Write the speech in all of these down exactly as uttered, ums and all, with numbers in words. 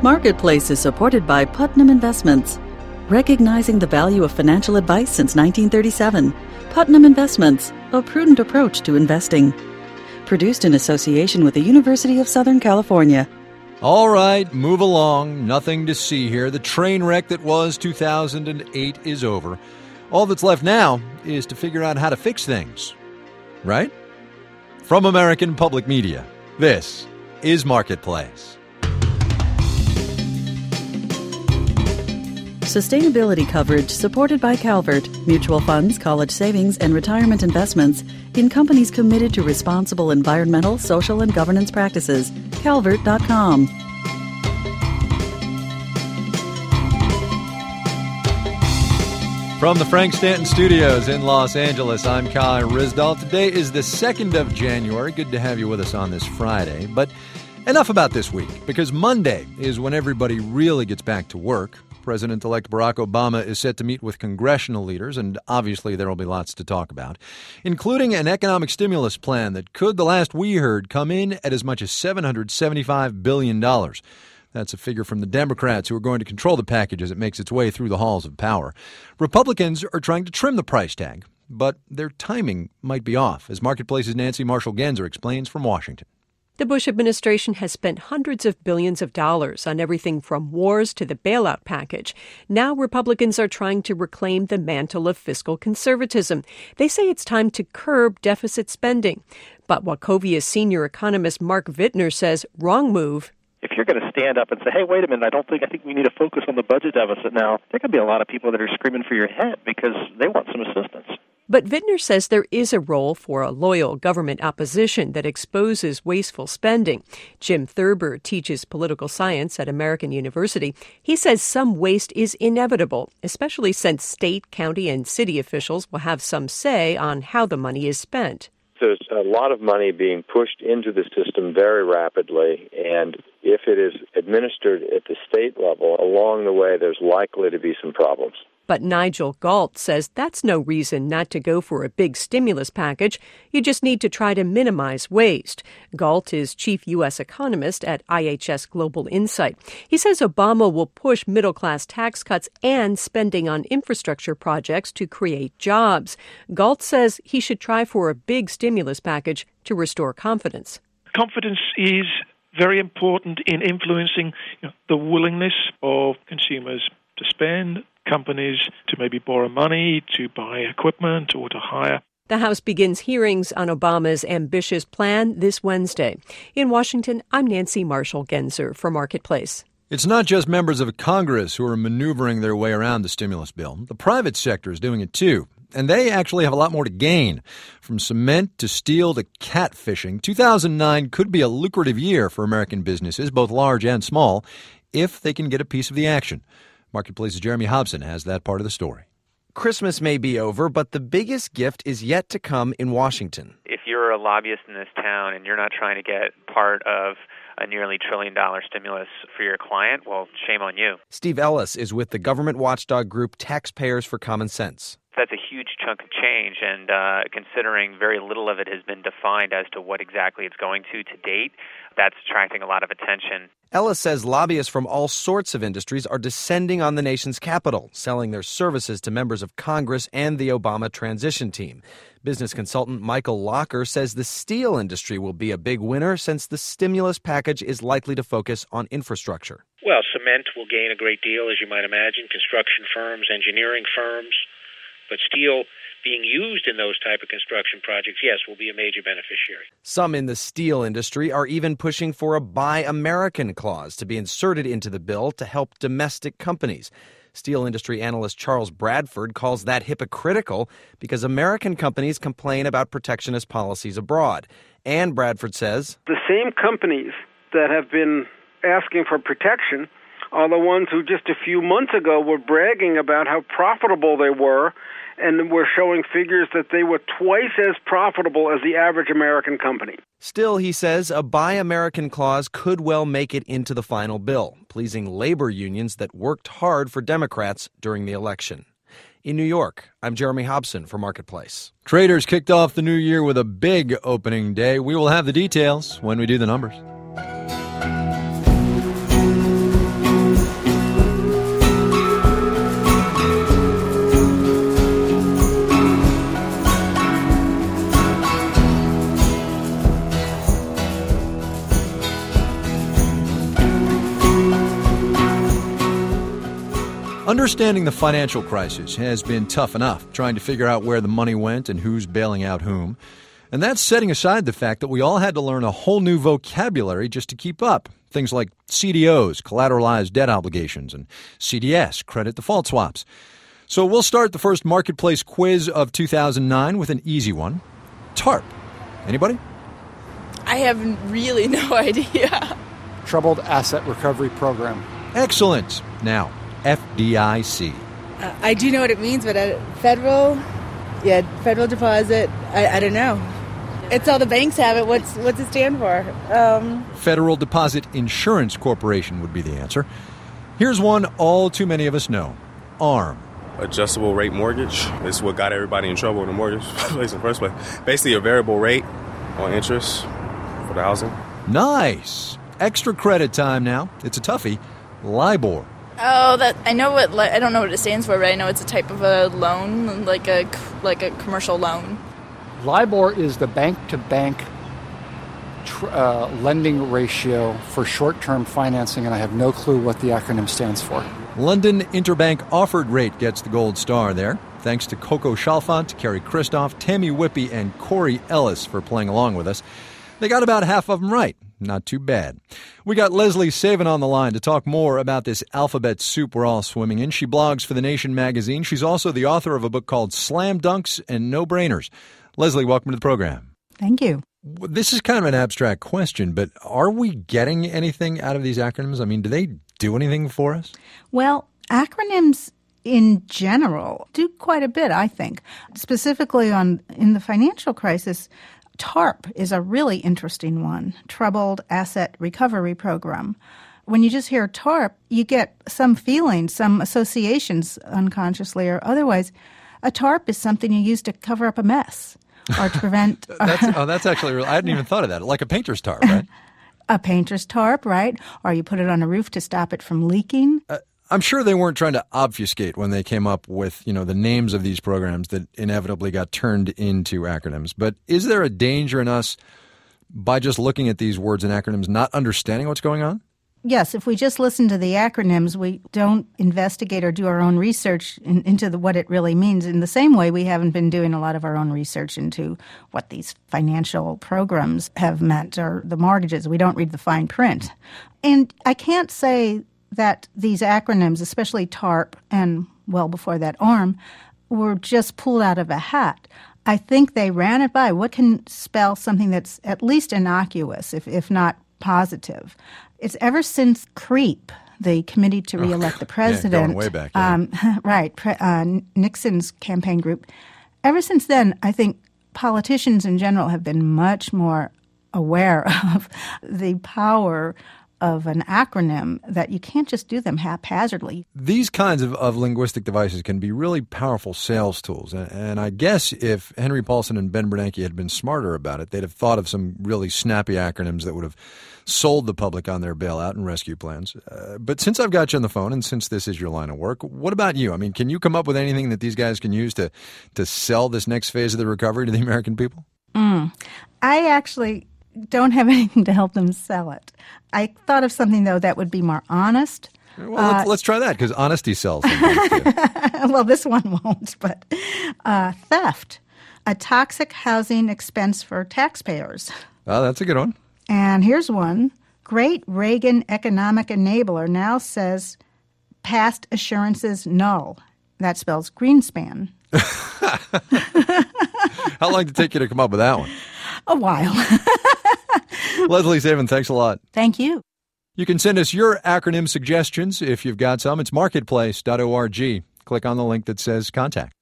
Marketplace is supported by Putnam Investments. Recognizing the value of financial advice since nineteen thirty-seven, Putnam Investments, a prudent approach to investing. Produced in association with the University of Southern California. All right, move along. Nothing to see here. The train wreck that was two thousand eight is over. All that's left now is to figure out how to fix things. Right? From American Public Media, this is Marketplace. Sustainability coverage supported by Calvert, mutual funds, college savings, and retirement investments in companies committed to responsible environmental, social, and governance practices. calvert dot com. From the Frank Stanton Studios in Los Angeles, I'm Kai Ryssdal. Today is the second of January. Good to have you with us on this Friday. But enough about this week, because Monday is when everybody really gets back to work. President-elect Barack Obama is set to meet with congressional leaders, and obviously there will be lots to talk about, including an economic stimulus plan that could, the last we heard, come in at as much as seven hundred seventy-five billion dollars. That's a figure from the Democrats, who are going to control the package as it makes its way through the halls of power. Republicans are trying to trim the price tag, but their timing might be off, as Marketplace's Nancy Marshall-Genzer explains from Washington. The Bush administration has spent hundreds of billions of dollars on everything from wars to the bailout package. Now Republicans are trying to reclaim the mantle of fiscal conservatism. They say it's time to curb deficit spending. But Wachovia's senior economist Mark Wittner says, wrong move. If you're going to stand up and say, hey, wait a minute, I don't think, I think we need to focus on the budget deficit now, there could be a lot of people that are screaming for your head because they want some assistance. But Wittner says there is a role for a loyal government opposition that exposes wasteful spending. Jim Thurber teaches political science at American University. He says some waste is inevitable, especially since state, county, and city officials will have some say on how the money is spent. There's a lot of money being pushed into the system very rapidly, and if it is administered at the state level, along the way there's likely to be some problems. But Nigel Galt says that's no reason not to go for a big stimulus package. You just need to try to minimize waste. Galt is chief U S economist at I H S Global Insight. He says Obama will push middle-class tax cuts and spending on infrastructure projects to create jobs. Galt says he should try for a big stimulus package to restore confidence. Confidence is very important in influencing, you know, the willingness of consumers to spend, companies to maybe borrow money, to buy equipment, or to hire. The House begins hearings on Obama's ambitious plan this Wednesday. In Washington, I'm Nancy Marshall-Genzer for Marketplace. It's not just members of Congress who are maneuvering their way around the stimulus bill. The private sector is doing it too. And they actually have a lot more to gain. From cement to steel to catfishing, two thousand nine could be a lucrative year for American businesses, both large and small, if they can get a piece of the action. Marketplace's Jeremy Hobson has that part of the story. Christmas may be over, but the biggest gift is yet to come in Washington. If you're a lobbyist in this town and you're not trying to get part of a nearly trillion dollar stimulus for your client, well, shame on you. Steve Ellis is with the government watchdog group Taxpayers for Common Sense. That's a huge chunk of change, and uh, considering very little of it has been defined as to what exactly it's going to to date, that's attracting a lot of attention. Ellis says lobbyists from all sorts of industries are descending on the nation's capital, selling their services to members of Congress and the Obama transition team. Business consultant Michael Locker says the steel industry will be a big winner since the stimulus package is likely to focus on infrastructure. Well, cement will gain a great deal, as you might imagine, construction firms, engineering firms. But steel being used in those type of construction projects, yes, will be a major beneficiary. Some in the steel industry are even pushing for a Buy American clause to be inserted into the bill to help domestic companies. Steel industry analyst Charles Bradford calls that hypocritical because American companies complain about protectionist policies abroad. And Bradford says, the same companies that have been asking for protection are the ones who just a few months ago were bragging about how profitable they were and were showing figures that they were twice as profitable as the average American company. Still, he says, a Buy American clause could well make it into the final bill, pleasing labor unions that worked hard for Democrats during the election. In New York, I'm Jeremy Hobson for Marketplace. Traders kicked off the new year with a big opening day. We will have the details when we do the numbers. Understanding the financial crisis has been tough enough, trying to figure out where the money went and who's bailing out whom. And that's setting aside the fact that we all had to learn a whole new vocabulary just to keep up. Things like C D Os, collateralized debt obligations, and C D S, credit default swaps. So we'll start the first marketplace quiz of two thousand nine with an easy one. TARP. Anybody? I have really no idea. Troubled Asset Recovery Program. Excellent. Now, F D I C. Uh, I do know what it means, but uh, federal, yeah, federal deposit, I, I don't know. It's all the banks have it. What's what's it stand for? Um, Federal Deposit Insurance Corporation would be the answer. Here's one all too many of us know. ARM. Adjustable rate mortgage. It's what got everybody in trouble in the mortgage place in the first place. Basically a variable rate on interest for the housing. Nice. Extra credit time now. It's a toughie. LIBOR. Oh, that I know what I don't know what it stands for, but I know it's a type of a loan, like a like a commercial loan. LIBOR is the bank-to-bank tr- uh, lending ratio for short-term financing, and I have no clue what the acronym stands for. London Interbank Offered Rate gets the gold star there. Thanks to Coco Chalfant, Kerry Christoph, Tammy Whippy, and Corey Ellis for playing along with us. They got about half of them right. Not too bad. We got Leslie Saven on the line to talk more about this alphabet soup we're all swimming in. She blogs for The Nation magazine. She's also the author of a book called Slam Dunks and No Brainers. Leslie, welcome to the program. Thank you. This is kind of an abstract question, but are we getting anything out of these acronyms? I mean, do they do anything for us? Well, acronyms in general do quite a bit, I think. Specifically on in the financial crisis, TARP is a really interesting one, Troubled Asset Recovery Program. When you just hear TARP, you get some feelings, some associations unconsciously or otherwise. A TARP is something you use to cover up a mess or to prevent... that's, oh, that's actually real. I hadn't even thought of that. Like a painter's tarp, right? A painter's tarp, right? Or you put it on a roof to stop it from leaking. Uh, I'm sure they weren't trying to obfuscate when they came up with, you know, the names of these programs that inevitably got turned into acronyms. But is there a danger in us, by just looking at these words and acronyms, not understanding what's going on? Yes, if we just listen to the acronyms, we don't investigate or do our own research in, into the, what it really means. In the same way, we haven't been doing a lot of our own research into what these financial programs have meant or the mortgages. We don't read the fine print. And I can't say that these acronyms, especially TARP and, well, before that, ARM, were just pulled out of a hat. I think they ran it by. What can spell something that's at least innocuous, if, if not positive? It's ever since CREEP, the Committee to Re-elect oh, the President. Yeah, going way back. Yeah. Um, right, pre- uh, Nixon's campaign group. Ever since then, I think politicians in general have been much more aware of the power of an acronym, that you can't just do them haphazardly. These kinds of, of linguistic devices can be really powerful sales tools. And, and I guess if Henry Paulson and Ben Bernanke had been smarter about it, they'd have thought of some really snappy acronyms that would have sold the public on their bailout and rescue plans. Uh, but since I've got you on the phone and since this is your line of work, what about you? I mean, can you come up with anything that these guys can use to, to sell this next phase of the recovery to the American people? Mm. I actually don't have anything to help them sell it. I thought of something, though, that would be more honest. Well, uh, let's, let's try that, because honesty sells. Well, this one won't, but uh, theft, a toxic housing expense for taxpayers. Oh, that's a good one. And here's one. Great Reagan economic enabler now says past assurances null. That spells Greenspan. How long did it take you to come up with that one? A while. Leslie Saven, thanks a lot. Thank you. You can send us your acronym suggestions if you've got some. It's marketplace dot org. Click on the link that says contact.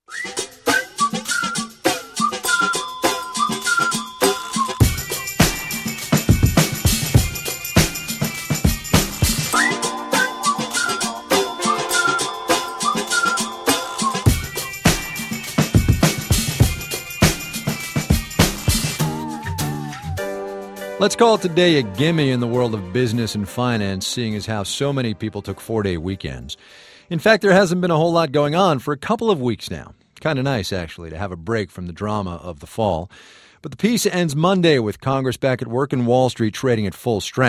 Let's call it today a gimme in the world of business and finance, seeing as how so many people took four-day weekends. In fact, there hasn't been a whole lot going on for a couple of weeks now. Kind of nice, actually, to have a break from the drama of the fall. But the piece ends Monday with Congress back at work and Wall Street trading at full strength.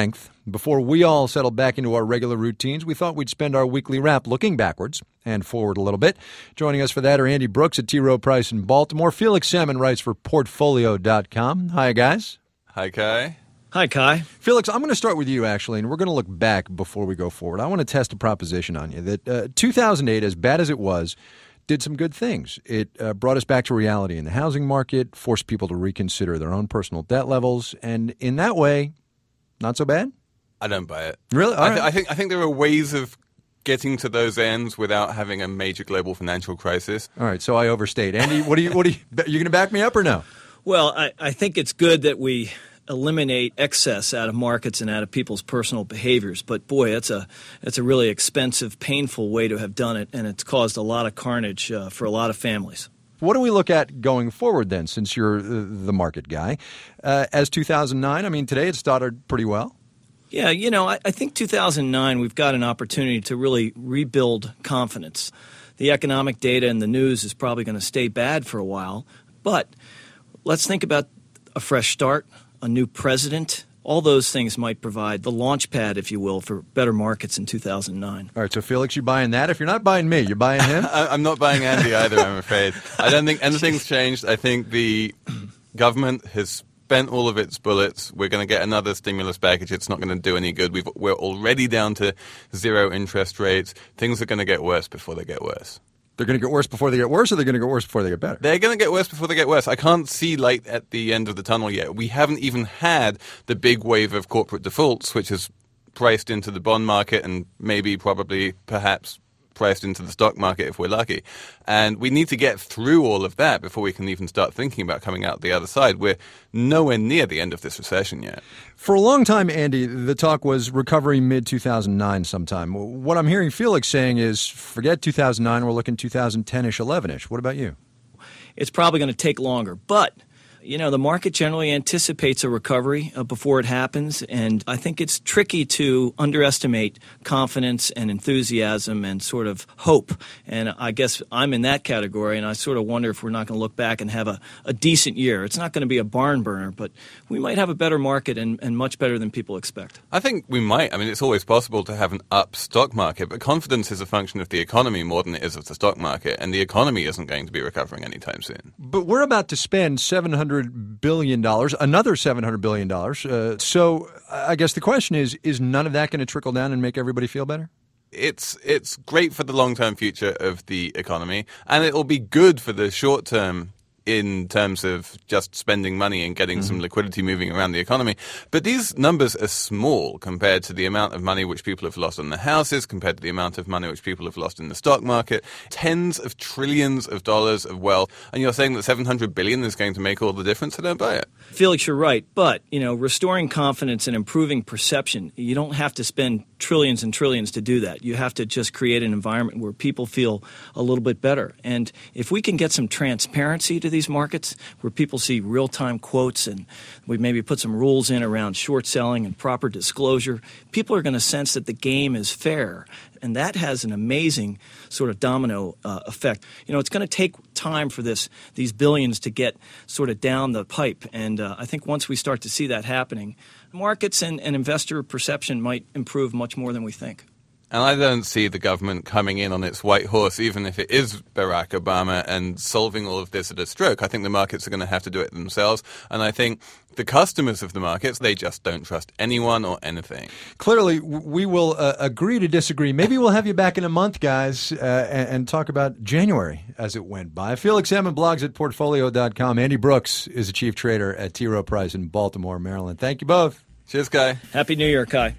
Before we all settled back into our regular routines, we thought we'd spend our weekly wrap looking backwards and forward a little bit. Joining us for that are Andy Brooks at T. Rowe Price in Baltimore. Felix Salmon writes for Portfolio dot com. Hi, guys. Hi, Kai. Hi, Kai. Felix, I'm going to start with you, actually, and we're going to look back before we go forward. I want to test a proposition on you that uh, two thousand eight, as bad as it was, did some good things. It uh, brought us back to reality in the housing market, forced people to reconsider their own personal debt levels, and in that way, not so bad? I don't buy it. Really? All I, th- right. I think I think there are ways of getting to those ends without having a major global financial crisis. All right, so I overstate. Andy, what do you what do you you going to back me up or no? Well, I, I think it's good that we eliminate excess out of markets and out of people's personal behaviors. But boy, it's a it's a really expensive, painful way to have done it, and it's caused a lot of carnage uh, for a lot of families. What do we look at going forward then, since you're the market guy? Uh, as two thousand nine, I mean, today it started pretty well. Yeah, you know, I, I think two thousand nine we've got an opportunity to really rebuild confidence. The economic data in the news is probably going to stay bad for a while, but let's think about a fresh start, a new president. All those things might provide the launch pad, if you will, for better markets in two thousand nine. All right, so Felix, you buying that? If you're not buying me, you're buying him? I'm not buying Andy either, I'm afraid. I don't think anything's changed. I think the government has spent all of its bullets. We're going to get another stimulus package. It's not going to do any good. We've, we're already down to zero interest rates. Things are going to get worse before they get worse. They're going to get worse before they get worse, or they're going to get worse before they get better? They're going to get worse before they get worse. I can't see light at the end of the tunnel yet. We haven't even had the big wave of corporate defaults, which is priced into the bond market and maybe, probably, perhaps priced into the stock market if we're lucky. And we need to get through all of that before we can even start thinking about coming out the other side. We're nowhere near the end of this recession yet. For a long time, Andy, the talk was recovery mid two thousand nine sometime. What I'm hearing Felix saying is forget two thousand nine, we're looking two thousand ten-ish, eleven-ish. What about you? It's probably going to take longer, but you know, the market generally anticipates a recovery uh, before it happens, and I think it's tricky to underestimate confidence and enthusiasm and sort of hope. And I guess I'm in that category, and I sort of wonder if we're not going to look back and have a, a decent year. It's not going to be a barn burner, but we might have a better market and, and much better than people expect. I think we might. I mean, it's always possible to have an up stock market, but confidence is a function of the economy more than it is of the stock market, and the economy isn't going to be recovering anytime soon. But we're about to spend seven hundred billion dollars, another seven hundred billion dollars. Uh, so I guess the question is, is none of that going to trickle down and make everybody feel better? It's it's great for the long-term future of the economy, and it will be good for the short-term in terms of just spending money and getting mm-hmm. some liquidity moving around the economy. But these numbers are small compared to the amount of money which people have lost on their houses, compared to the amount of money which people have lost in the stock market. Tens of trillions of dollars of wealth. And you're saying that seven hundred billion dollars is going to make all the difference? I don't buy it. Felix, you're right. But, you know, restoring confidence and improving perception, you don't have to spend trillions and trillions to do that. You have to just create an environment where people feel a little bit better. And if we can get some transparency to these markets where people see real-time quotes and we maybe put some rules in around short selling and proper disclosure, people are going to sense that the game is fair. And that has an amazing sort of domino uh, effect. You know, it's going to take time for this these billions to get sort of down the pipe. And uh, I think once we start to see that happening, markets and, and investor perception might improve much more than we think. And I don't see the government coming in on its white horse, even if it is Barack Obama, and solving all of this at a stroke. I think the markets are going to have to do it themselves. And I think the customers of the markets, they just don't trust anyone or anything. Clearly, we will uh, agree to disagree. Maybe we'll have you back in a month, guys, uh, and, and talk about January as it went by. Felix Salmon blogs at Portfolio dot com. Andy Brooks is a chief trader at T. Rowe Price in Baltimore, Maryland. Thank you both. Cheers, Kai. Happy New Year, Kai.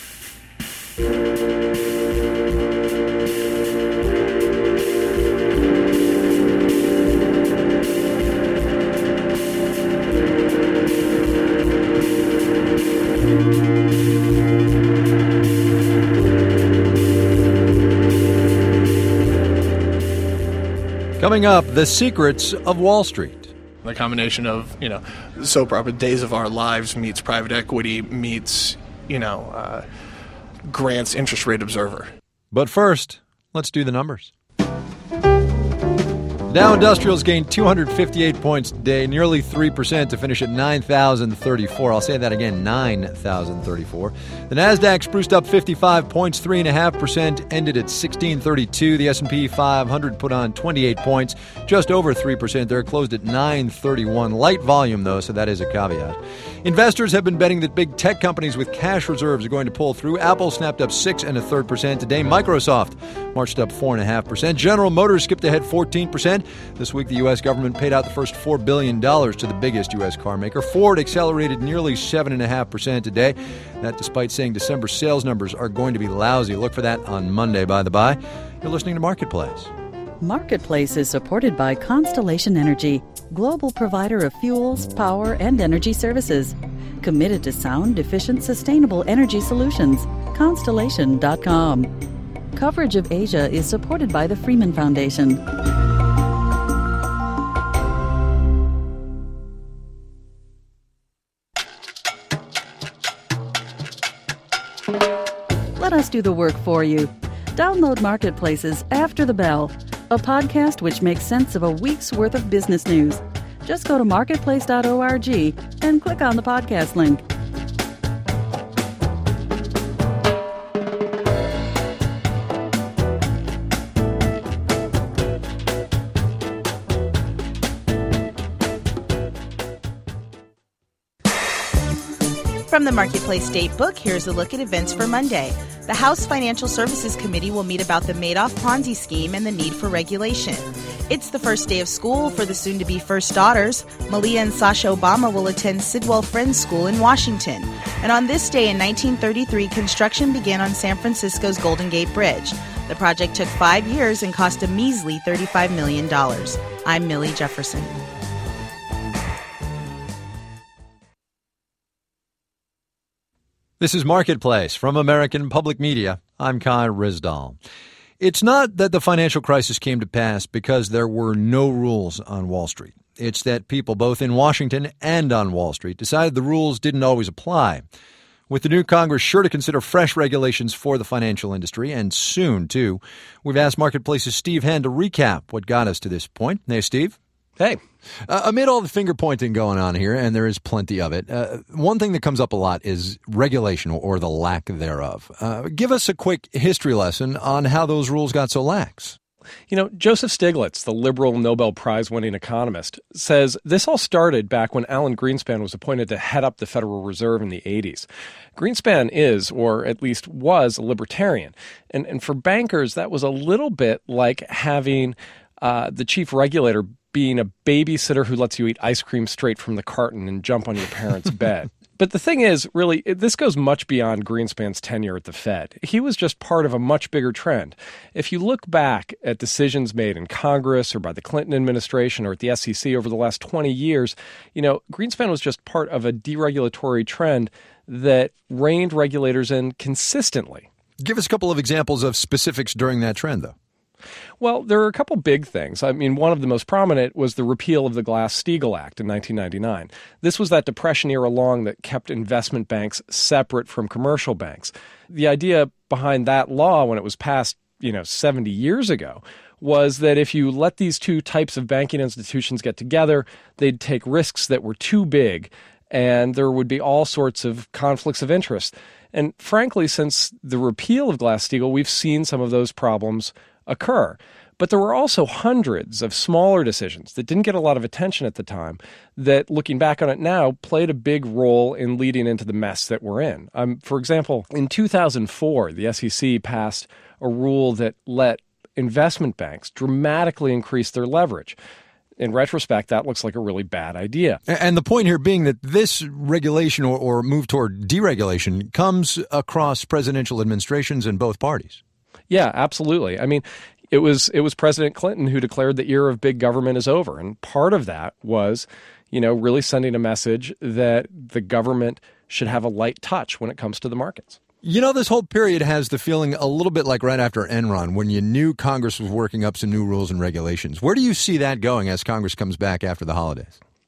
Coming up, the secrets of Wall Street. The combination of, you know, soap opera Days of Our Lives meets private equity meets, you know, uh, Grant's Interest Rate Observer. But first, let's do the numbers. Dow Industrials gained two hundred fifty-eight points today, nearly three percent to finish at nine thousand thirty-four. I'll say that again, nine thousand thirty-four. The Nasdaq spruced up fifty-five points, three point five percent, ended at sixteen thirty-two. The S and P five hundred put on twenty-eight points, just over three percent there, closed at nine thirty-one. Light volume, though, so that is a caveat. Investors have been betting that big tech companies with cash reserves are going to pull through. Apple snapped up six and a third percent today. Microsoft marched up four and a half percent. General Motors skipped ahead fourteen percent. This week, the U S government paid out the first four billion dollars to the biggest U S car maker. Ford accelerated nearly seven point five percent today. That despite saying December sales numbers are going to be lousy. Look for that on Monday, by the by. You're listening to Marketplace. Marketplace is supported by Constellation Energy, global provider of fuels, power, and energy services. Committed to sound, efficient, sustainable energy solutions. Constellation dot com. Coverage of Asia is supported by the Freeman Foundation. Let us do the work for you. Download Marketplace's After the Bell, a podcast which makes sense of a week's worth of business news. Just go to marketplace dot org and click on the podcast link. From the Marketplace Datebook, here's a look at events for Monday. The House Financial Services Committee will meet about the Madoff Ponzi scheme and the need for regulation. It's the first day of school for the soon-to-be first daughters. Malia and Sasha Obama will attend Sidwell Friends School in Washington. And on this day in nineteen thirty-three, construction began on San Francisco's Golden Gate Bridge. The project took five years and cost a measly thirty-five million dollars. I'm Millie Jefferson. This is Marketplace from American Public Media. I'm Kai Ryssdal. It's not that the financial crisis came to pass because there were no rules on Wall Street. It's that people both in Washington and on Wall Street decided the rules didn't always apply. With the new Congress sure to consider fresh regulations for the financial industry, and soon, too, we've asked Marketplace's Steve Henn to recap what got us to this point. Hey, Steve. Hey. Uh, amid all the finger-pointing going on here, and there is plenty of it, uh, one thing that comes up a lot is regulation or the lack thereof. Uh, give us a quick history lesson on how those rules got so lax. You know, Joseph Stiglitz, the liberal Nobel Prize-winning economist, says this all started back when Alan Greenspan was appointed to head up the Federal Reserve in the eighties. Greenspan is, or at least was, a libertarian. And, and for bankers, that was a little bit like having uh, the chief regulator being a babysitter who lets you eat ice cream straight from the carton and jump on your parents' bed. But the thing is, really, this goes much beyond Greenspan's tenure at the Fed. He was just part of a much bigger trend. If you look back at decisions made in Congress or by the Clinton administration or at the S E C over the last twenty years, you know, Greenspan was just part of a deregulatory trend that reined regulators in consistently. Give us a couple of examples of specifics during that trend, though. Well, there are a couple big things. I mean, one of the most prominent was the repeal of the Glass-Steagall Act in nineteen ninety-nine. This was that Depression-era law that kept investment banks separate from commercial banks. The idea behind that law when it was passed, you know, seventy years ago was that if you let these two types of banking institutions get together, they'd take risks that were too big, and there would be all sorts of conflicts of interest. And frankly, since the repeal of Glass-Steagall, we've seen some of those problems occur. But there were also hundreds of smaller decisions that didn't get a lot of attention at the time that, looking back on it now, played a big role in leading into the mess that we're in. Um, for example, in two thousand four, the S E C passed a rule that let investment banks dramatically increase their leverage. In retrospect, that looks like a really bad idea. And the point here being that this regulation or, or move toward deregulation comes across presidential administrations in both parties. Yeah, absolutely. I mean, it was it was President Clinton who declared the era of big government is over. And part of that was, you know, really sending a message that the government should have a light touch when it comes to the markets. You know, this whole period has the feeling a little bit like right after Enron, when you knew Congress was working up some new rules and regulations. Where do you see that going as Congress comes back after the holidays?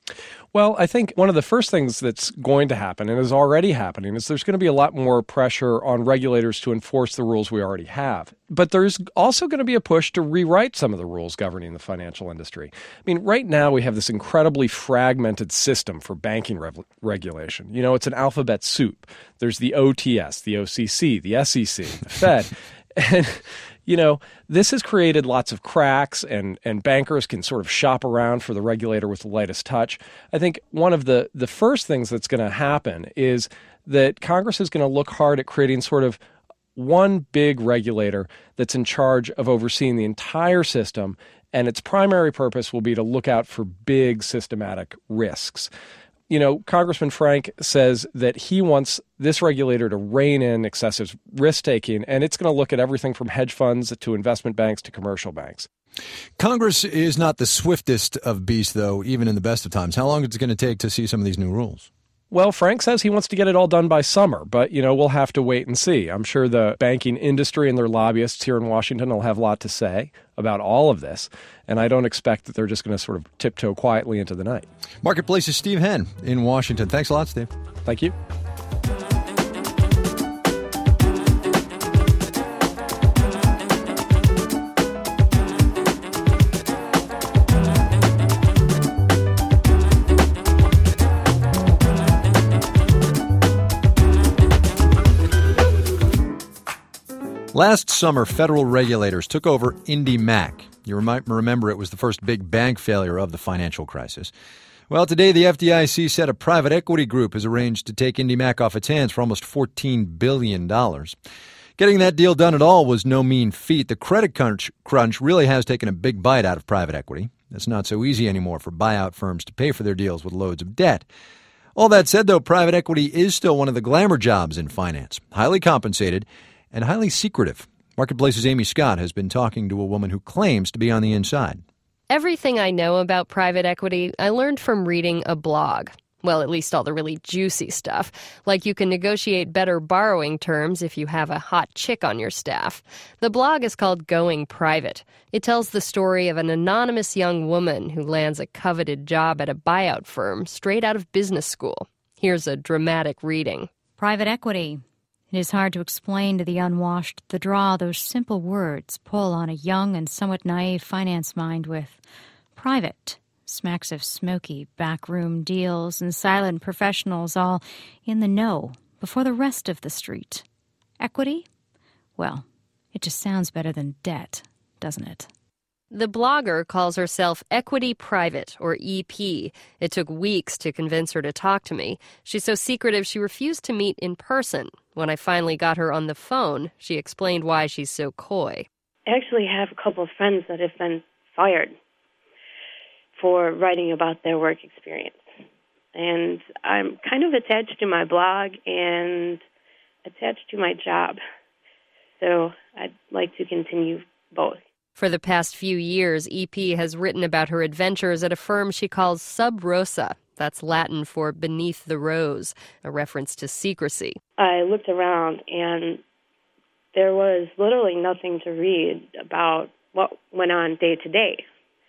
Well, I think one of the first things that's going to happen, and is already happening, is there's going to be a lot more pressure on regulators to enforce the rules we already have. But there's also going to be a push to rewrite some of the rules governing the financial industry. I mean, right now we have this incredibly fragmented system for banking re- regulation. You know, it's an alphabet soup. There's the O T S, the O C C, the S E C, the Fed. And, you know, this has created lots of cracks, and, and bankers can sort of shop around for the regulator with the lightest touch. I think one of the, the first things that's going to happen is that Congress is going to look hard at creating sort of one big regulator that's in charge of overseeing the entire system, and its primary purpose will be to look out for big systematic risks. You know, Congressman Frank says that he wants this regulator to rein in excessive risk-taking, and it's going to look at everything from hedge funds to investment banks to commercial banks. Congress is not the swiftest of beasts, though, even in the best of times. How long is it going to take to see some of these new rules? Well, Frank says he wants to get it all done by summer, but, you know, we'll have to wait and see. I'm sure the banking industry and their lobbyists here in Washington will have a lot to say about all of this, and I don't expect that they're just going to sort of tiptoe quietly into the night. Marketplace's Steve Henn in Washington. Thanks a lot, Steve. Thank you. Last summer, federal regulators took over IndyMac. You might remember it was the first big bank failure of the financial crisis. Well, today the F D I C said a private equity group has arranged to take IndyMac off its hands for almost fourteen billion dollars. Getting that deal done at all was no mean feat. The credit crunch, crunch really has taken a big bite out of private equity. It's not so easy anymore for buyout firms to pay for their deals with loads of debt. All that said, though, private equity is still one of the glamour jobs in finance, highly compensated and highly secretive. Marketplace's Amy Scott has been talking to a woman who claims to be on the inside. Everything I know about private equity, I learned from reading a blog. Well, at least all the really juicy stuff, like you can negotiate better borrowing terms if you have a hot chick on your staff. The blog is called Going Private. It tells the story of an anonymous young woman who lands a coveted job at a buyout firm straight out of business school. Here's a dramatic reading. Private equity. It is hard to explain to the unwashed the draw those simple words pull on a young and somewhat naive finance mind with. Private smacks of smoky backroom deals and silent professionals all in the know before the rest of the street. Equity? Well, it just sounds better than debt, doesn't it? The blogger calls herself Equity Private, or E P. It took weeks to convince her to talk to me. She's so secretive she refused to meet in person. When I finally got her on the phone, she explained why she's so coy. I actually have a couple of friends that have been fired for writing about their work experience. And I'm kind of attached to my blog and attached to my job. So I'd like to continue both. For the past few years, E P has written about her adventures at a firm she calls Sub Rosa. That's Latin for beneath the rose, a reference to secrecy. I looked around, and there was literally nothing to read about what went on day to day.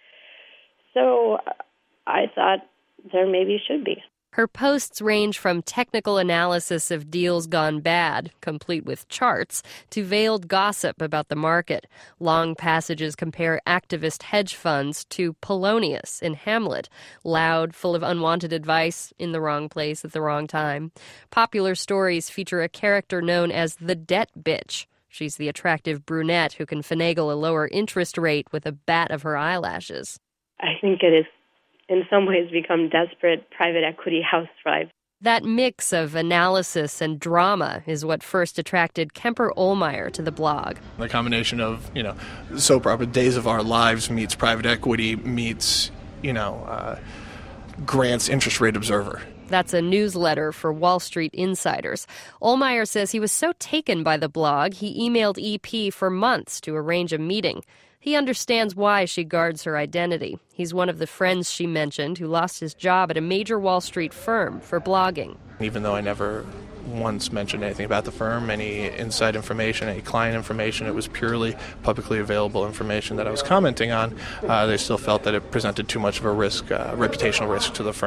So I thought there maybe should be. Her posts range from technical analysis of deals gone bad, complete with charts, to veiled gossip about the market. Long passages compare activist hedge funds to Polonius in Hamlet, loud, full of unwanted advice, in the wrong place at the wrong time. Popular stories feature a character known as the debt bitch. She's the attractive brunette who can finagle a lower interest rate with a bat of her eyelashes. I think it is in some ways become desperate private equity housewives. That mix of analysis and drama is what first attracted Kemper Ohlmeyer to the blog. The combination of, you know, soap opera Days of Our Lives meets private equity meets, you know, uh, Grant's Interest Rate Observer. That's a newsletter for Wall Street insiders. Ohlmeyer says he was so taken by the blog, he emailed E P for months to arrange a meeting. He understands why she guards her identity. He's one of the friends she mentioned who lost his job at a major Wall Street firm for blogging. Even though I never once mentioned anything about the firm, any inside information, any client information, it was purely publicly available information that I was commenting on, uh, they still felt that it presented too much of a risk, uh, reputational risk to the firm.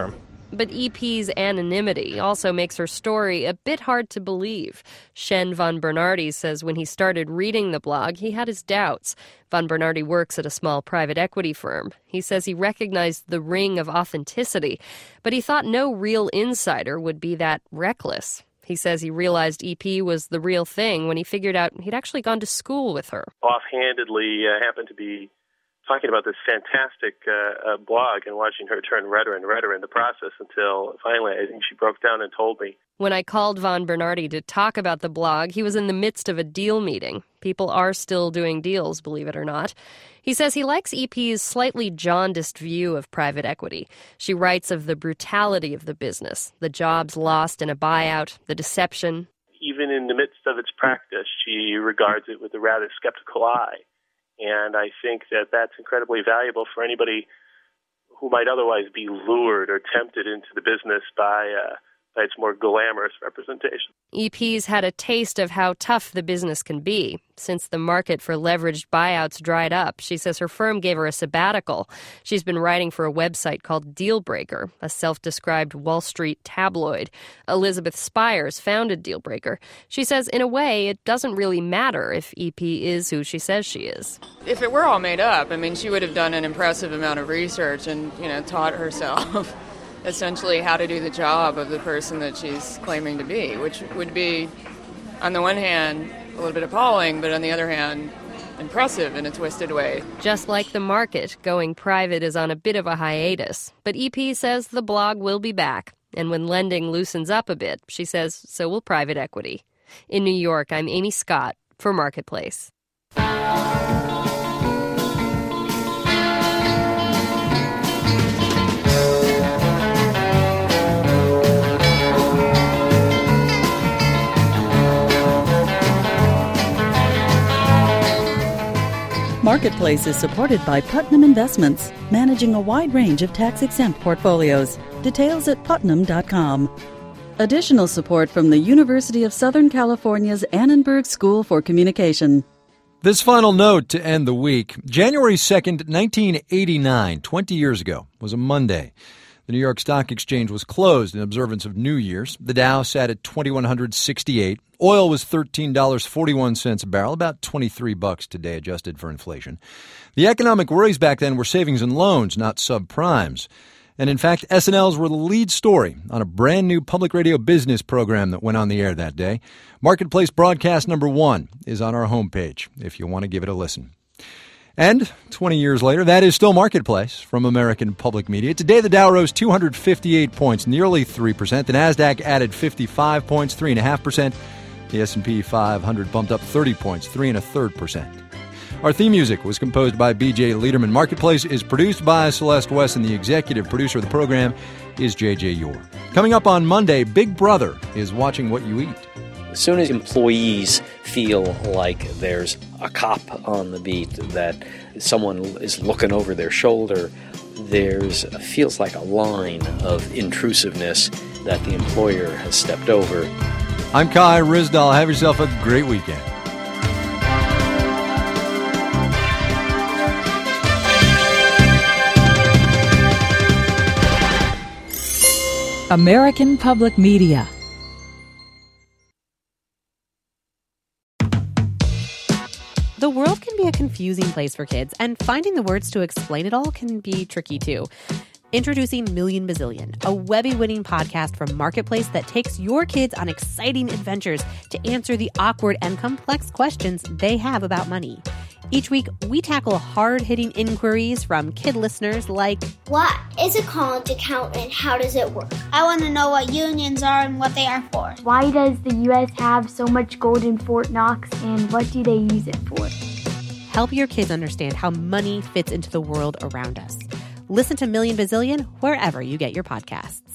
But E P's anonymity also makes her story a bit hard to believe. Shen Von Bernardi says when he started reading the blog, he had his doubts. Von Bernardi works at a small private equity firm. He says he recognized the ring of authenticity, but he thought no real insider would be that reckless. He says he realized E P was the real thing when he figured out he'd actually gone to school with her. Offhandedly uh, happened to be talking about this fantastic uh, uh, blog and watching her turn redder and redder in the process until finally I think she broke down and told me. When I called Von Bernardi to talk about the blog, he was in the midst of a deal meeting. People are still doing deals, believe it or not. He says he likes E P's slightly jaundiced view of private equity. She writes of the brutality of the business, the jobs lost in a buyout, the deception. Even in the midst of its practice, she regards it with a rather skeptical eye. And I think that that's incredibly valuable for anybody who might otherwise be lured or tempted into the business by, uh, by its more glamorous representation. E P's had a taste of how tough the business can be. Since the market for leveraged buyouts dried up, she says her firm gave her a sabbatical. She's been writing for a website called Dealbreaker, a self-described Wall Street tabloid. Elizabeth Spires founded Dealbreaker. She says, in a way, it doesn't really matter if E P is who she says she is. If it were all made up, I mean, she would have done an impressive amount of research and, you know, taught herself essentially how to do the job of the person that she's claiming to be, which would be, on the one hand, a little bit appalling, but on the other hand, impressive in a twisted way. Just like the market, going private is on a bit of a hiatus. But E P says the blog will be back. And when lending loosens up a bit, she says, so will private equity. In New York, I'm Amy Scott for Marketplace. Marketplace is supported by Putnam Investments, managing a wide range of tax-exempt portfolios. Details at putnam dot com. Additional support from the University of Southern California's Annenberg School for Communication. This final note to end the week. January second, nineteen eighty-nine, twenty years ago, was a Monday. The New York Stock Exchange was closed in observance of New Year's. The Dow sat at two thousand one hundred sixty-eight. Oil was thirteen dollars and forty-one cents a barrel, about twenty-three bucks today adjusted for inflation. The economic worries back then were savings and loans, not subprimes. And in fact, S and Ls were the lead story on a brand new public radio business program that went on the air that day. Marketplace broadcast number one is on our homepage if you want to give it a listen. And twenty years later, that is still Marketplace from American Public Media. Today, the Dow rose two hundred fifty-eight points, nearly three percent. The NASDAQ added fifty-five points, three point five percent. The S and P five hundred bumped up thirty points, three and a third percent. Our theme music was composed by B J Liederman. Marketplace is produced by Celeste West, and the executive producer of the program is J J Yor. Coming up on Monday, Big Brother is watching what you eat. As soon as employees feel like there's a cop on the beat, that someone is looking over their shoulder, there's feels like a line of intrusiveness that the employer has stepped over. I'm Kai Ryssdal. Have yourself a great weekend. American Public Media. The world can be a confusing place for kids, and finding the words to explain it all can be tricky too. Introducing Million Bazillion, a Webby-winning podcast from Marketplace that takes your kids on exciting adventures to answer the awkward and complex questions they have about money. Each week, we tackle hard-hitting inquiries from kid listeners like, what is a college account and how does it work? I want to know what unions are and what they are for. Why does the U S have so much gold in Fort Knox, and what do they use it for? Help your kids understand how money fits into the world around us. Listen to Million Bazillion wherever you get your podcasts.